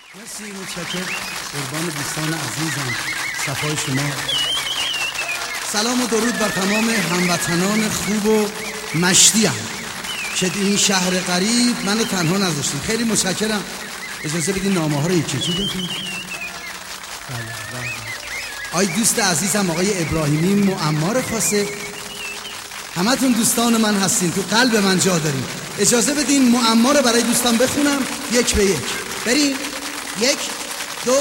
مرسی، متشکرم. قربان دوستان عزیزم، صفای شما. سلام و درود بر تمام هموطنان خوب و مشتیم که این شهر غریب منو تنها نذاشتین. خیلی متشکرم. اجازه بدین نامه ها رو یکی یکی بخونم. آی دوست عزیزم آقای ابراهیمی معمار خاصه، همتون دوستان من هستین، تو قلب من جا دارین. اجازه بدین معما رو برای دوستان بخونم یک به یک. بریم. 1 2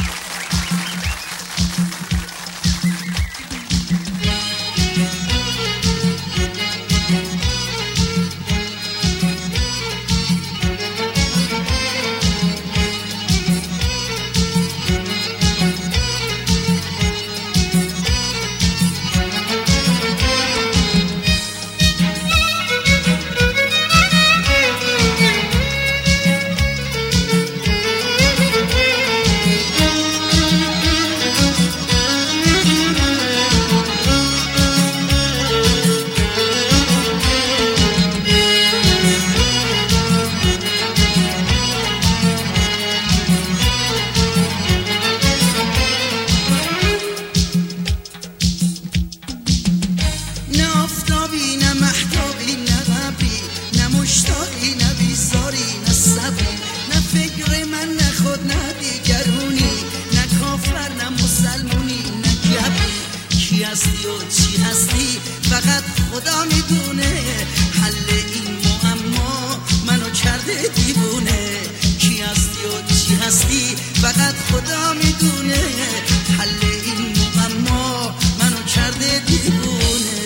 چی هستی فقط خدا میدونه. حل این معما منو کرده دیوونه. کی هستی و چی هستی فقط خدا میدونه. حل این معما منو کرده دیوونه.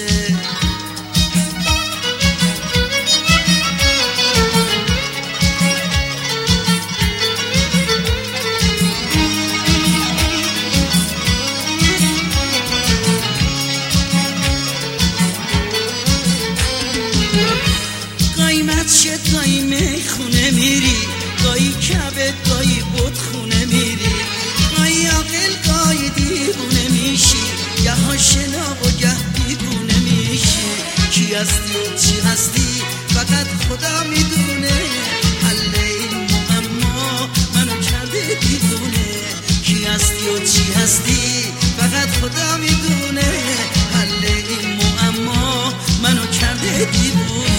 چه گاهی میخونه میری، گاهی کبه گاهی بودخونه میری، گاهی عاقل گاهی دیوونه میشی، گه آشنا و گه بیگونه میشی. کی هستی و چی هستی فقط خدا میدونه. حل این معما منو کرده دیوونه. کی هستی و چی هستی فقط خدا میدونه. حل این معما منو کرده دیوونه.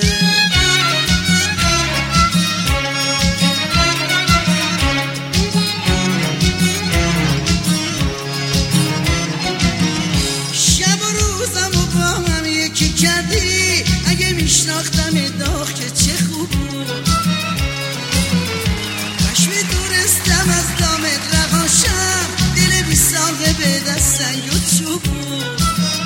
اگه میشناختم داغ که چه خوب بود. کاش میدونستم از دامت رهاشم. دل بی صاحبه دست سنگ و چوب بود.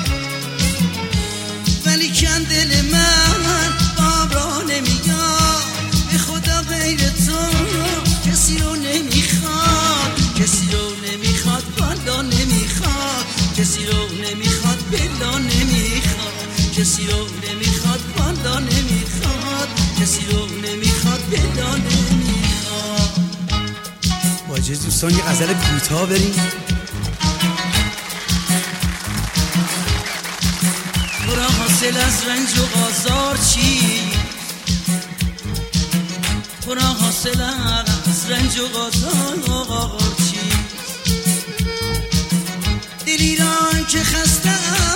ولی کن دل من باب را نمیاد. به خدا غیر تو کسی رو نمیخواد. کسی رو نمیخواد بالا نمیخواد. کسی رو نمیخواد بلا نمیخواد. کسی رو نمیخواد بالا نمیخواد. کسی رو نمیخواد بلا نمیخواد. واجه دوستان یه غزل کوتاه بریم. تو را حاصل از رنج و آزار چی؟ تو را حاصل از رنج و آزار چی؟ دلی را که خسته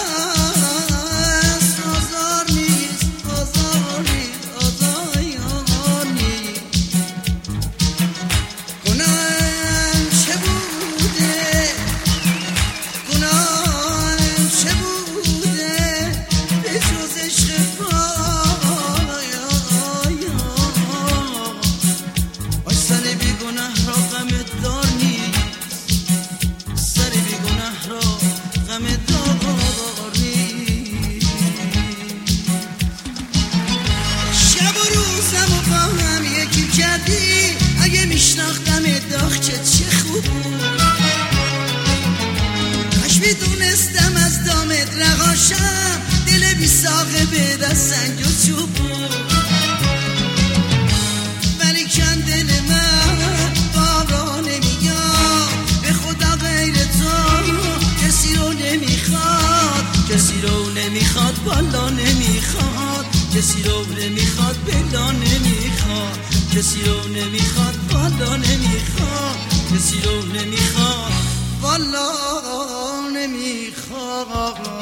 اگه میشناختم داغ که چه خوب بود. کاش میدونستم از دامت رهاشم. دل بی صاحبه دست سنگ و چوب بود. ولی کن دل من بابا نمیاد. به خدا غیر تو کسی رو نمیخواد. کسی رو نمیخواد بالا نمیخواد. کسی رو نمیخواد بلا نمیخواد. کسی رو نمیخواد بالا نمیخواد. کسی رو نمیخواد والا نمیخواد